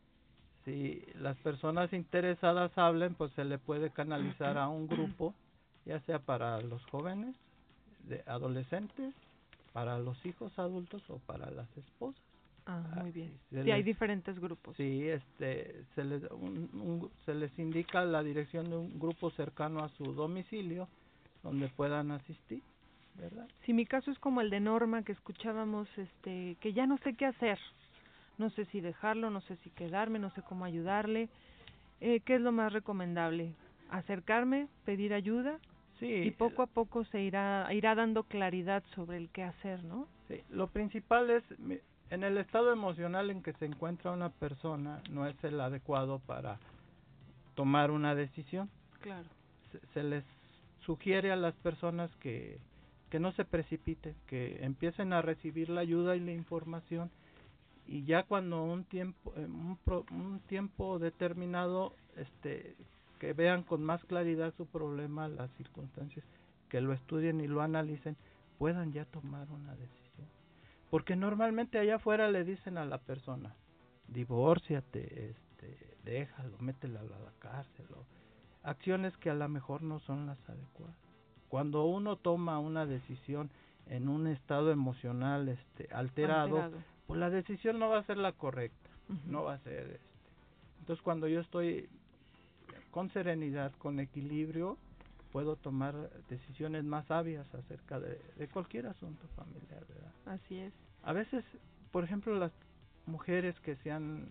Si las personas interesadas hablen, pues se le puede canalizar a un grupo, ya sea para los jóvenes, de adolescentes, para los hijos adultos o para las esposas. Ah, muy bien. Sí, les, hay diferentes grupos. Sí, este, se les, un, un, se les indica la dirección de un grupo cercano a su domicilio donde puedan asistir, ¿verdad? Sí, mi caso es como el de Norma que escuchábamos, este, que ya no sé qué hacer. No sé si dejarlo, no sé si quedarme, no sé cómo ayudarle. Eh, ¿Qué es lo más recomendable? Acercarme, pedir ayuda. Sí. Y poco a poco se irá irá dando claridad sobre el qué hacer, ¿no? Sí, lo principal es, en el estado emocional en que se encuentra una persona, no es el adecuado para tomar una decisión. Claro. Se, se les sugiere a las personas que, que no se precipiten, que empiecen a recibir la ayuda y la información, y ya cuando un tiempo un, pro, un tiempo determinado este que vean con más claridad su problema, las circunstancias, que lo estudien y lo analicen, puedan ya tomar una decisión. Porque normalmente allá afuera le dicen a la persona, divórciate, este, déjalo, mételo a la cárcel, o acciones que a lo mejor no son las adecuadas. Cuando uno toma una decisión en un estado emocional este alterado, alterado. pues la decisión no va a ser la correcta, uh-huh. no va a ser este. Entonces cuando yo estoy con serenidad, con equilibrio, puedo tomar decisiones más sabias acerca de, de cualquier asunto familiar, ¿verdad? Así es. A veces, por ejemplo, las mujeres que se han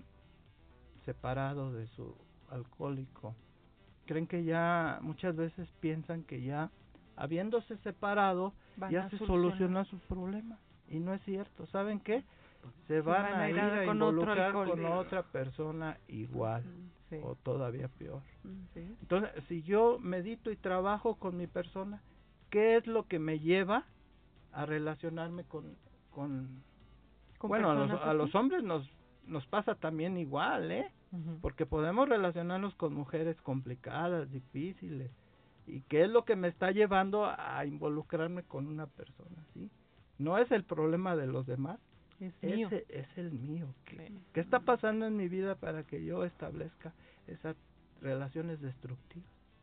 separado de su alcohólico, creen que ya, muchas veces piensan que ya, habiéndose separado, van ya se soluciona su problema. Y no es cierto. ¿Saben qué? Se van, se van a ir a con involucrar con otra persona igual, sí. o todavía peor. Sí. Entonces, si yo medito y trabajo con mi persona, ¿qué es lo que me lleva a relacionarme con... con, ¿Con bueno, a los, a los hombres nos nos pasa también igual, ¿eh? Uh-huh. Porque podemos relacionarnos con mujeres complicadas, difíciles. ¿Y qué es lo que me está llevando a involucrarme con una persona, sí? No es el problema de los demás. Es mío. Ese es el mío. ¿Qué, sí. ¿Qué está pasando en mi vida para que yo establezca esas relaciones destructivas?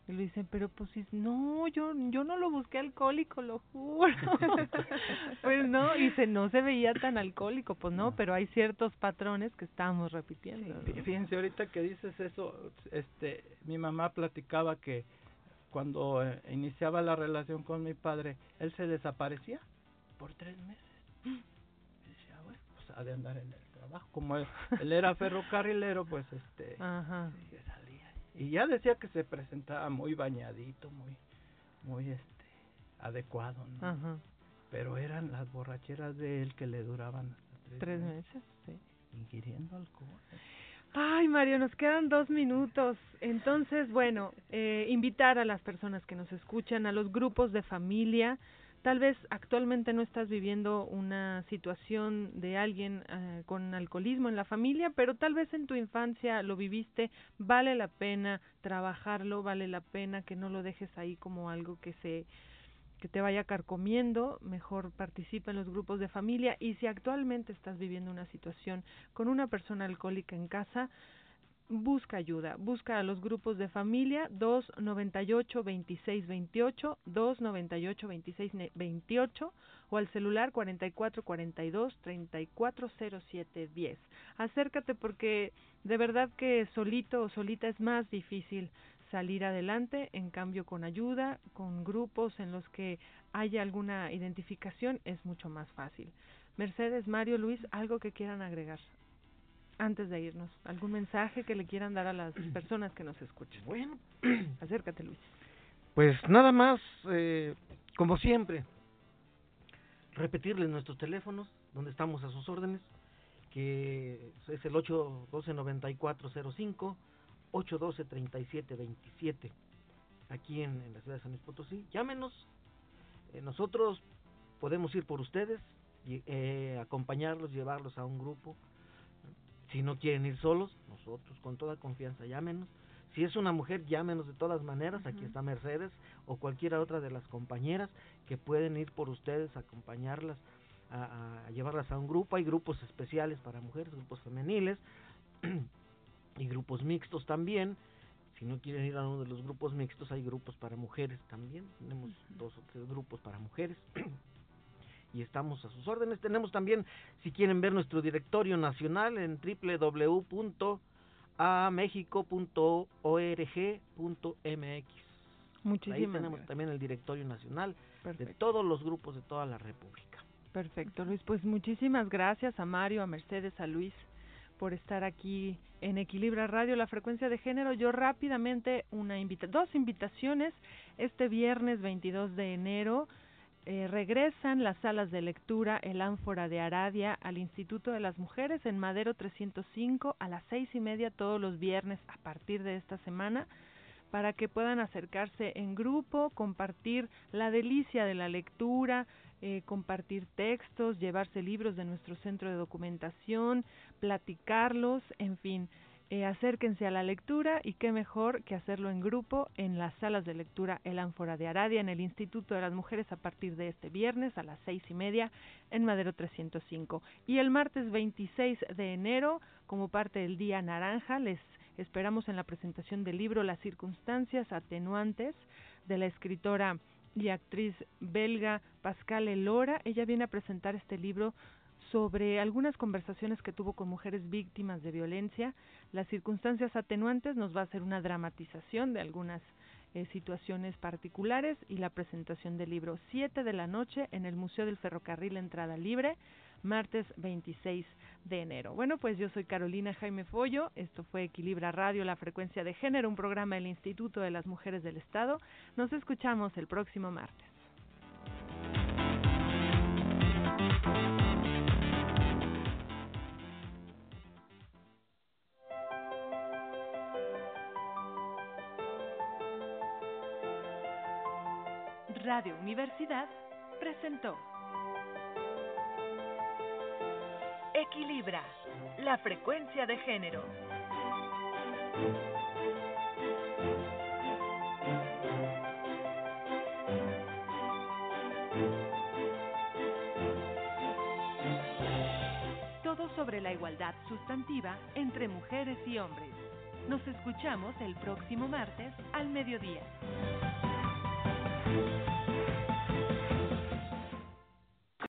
Y le dicen, pero pues si, no, yo yo no lo busqué alcohólico, lo juro. Pues no, y se, no se veía tan alcohólico, pues no, pero hay ciertos patrones que estamos repitiendo. Sí, ¿no? Fíjense, ahorita que dices eso, este, mi mamá platicaba que cuando eh, iniciaba la relación con mi padre, él se desaparecía por tres meses. Y decía, bueno, pues ha de andar en el trabajo. Como él, él era ferrocarrilero, pues este, Ajá. sí, salía. Y ya decía que se presentaba muy bañadito, muy, muy este, adecuado, ¿no? Ajá. Pero eran las borracheras de él que le duraban hasta tres, Tres meses, meses, sí. ingiriendo alcohol. Ay, Mario, nos quedan dos minutos. Entonces, bueno, eh, invitar a las personas que nos escuchan, a los grupos de familia. Tal vez actualmente no estás viviendo una situación de alguien eh, con alcoholismo en la familia, pero tal vez en tu infancia lo viviste. Vale la pena trabajarlo, vale la pena que no lo dejes ahí como algo que se que te vaya carcomiendo. Mejor participa en los grupos de familia, y si actualmente estás viviendo una situación con una persona alcohólica en casa, busca ayuda, busca a los grupos de familia dos noventa y ocho, veintiséis veintiocho, dos noventa y ocho, veintiséis veintiocho o al celular cuarenta y cuatro cuarenta y dos, treinta y cuatro cero siete diez. Acércate, porque de verdad que solito o solita es más difícil salir adelante. En cambio, con ayuda, con grupos en los que haya alguna identificación, es mucho más fácil. Mercedes, Mario, Luis, ¿algo que quieran agregar antes de irnos? ¿Algún mensaje que le quieran dar a las personas que nos escuchan? Bueno, acércate, Luis. Pues nada más, eh, como siempre, repetirles nuestros teléfonos, donde estamos a sus órdenes, que es el ocho uno dos, nueve cuatro cero cinco, ocho uno dos, tres siete dos siete, aquí en, en la ciudad de San Luis Potosí. Llámenos, eh, nosotros podemos ir por ustedes, y, eh, acompañarlos, llevarlos a un grupo. Si no quieren ir solos, nosotros con toda confianza llámenos. Si es una mujer, llámenos de todas maneras. Uh-huh. Aquí está Mercedes o cualquiera otra de las compañeras que pueden ir por ustedes, acompañarlas, a, a llevarlas a un grupo. Hay grupos especiales para mujeres, grupos femeniles y grupos mixtos también. Si no quieren ir a uno de los grupos mixtos, hay grupos para mujeres también. Tenemos uh-huh. dos o tres grupos para mujeres. Y estamos a sus órdenes. Tenemos también, si quieren ver nuestro directorio nacional, en doble u doble u doble u punto a mexico punto org punto m x. Muchísimas Ahí tenemos gracias. También el directorio nacional. Perfecto. De todos los grupos de toda la República. Perfecto, Luis. Pues muchísimas gracias a Mario, a Mercedes, a Luis, por estar aquí en Equilibra Radio, la frecuencia de género. Yo rápidamente, una invita- dos invitaciones. Este viernes veintidós de enero, Eh, regresan las salas de lectura El Ánfora de Aradia al Instituto de las Mujeres en Madero trescientos cinco a las seis y media todos los viernes a partir de esta semana, para que puedan acercarse en grupo, compartir la delicia de la lectura, eh, compartir textos, llevarse libros de nuestro centro de documentación, platicarlos, en fin. Eh, acérquense a la lectura, y qué mejor que hacerlo en grupo en las salas de lectura El Ánfora de Aradia en el Instituto de las Mujeres a partir de este viernes a las seis y media en Madero trescientos cinco. Y el martes veintiséis de enero, como parte del Día Naranja, les esperamos en la presentación del libro Las circunstancias atenuantes de la escritora y actriz belga Pascale Lora. Ella viene a presentar este libro sobre algunas conversaciones que tuvo con mujeres víctimas de violencia. Las circunstancias atenuantes nos va a hacer una dramatización de algunas eh, situaciones particulares, y la presentación del libro siete de la noche en el Museo del Ferrocarril, entrada libre, martes veintiséis de enero. Bueno, pues yo soy Carolina Jaime Follo, esto fue Equilibra Radio, la frecuencia de género, un programa del Instituto de las Mujeres del Estado. Nos escuchamos el próximo martes. Radio Universidad presentó Equilibra, la frecuencia de género. Todo sobre la igualdad sustantiva entre mujeres y hombres. Nos escuchamos el próximo martes al mediodía.